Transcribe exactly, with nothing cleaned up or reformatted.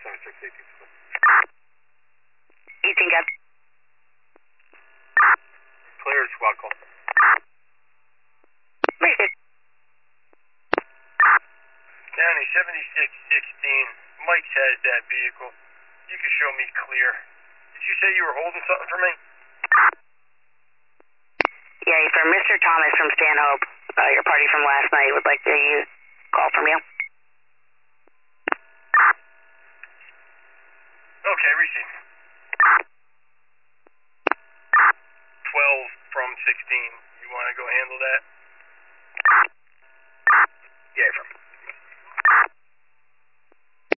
seventy-six eighteen. eighteen got. Cleared, squad call. Appreciate it. County seventy-six sixteen. Mike has that vehicle. You can show me clear. Did you say you were holding something for me? Yeah, from Mister Thomas from Stanhope. Uh, your party from last night would like to use call from you. Okay, receive.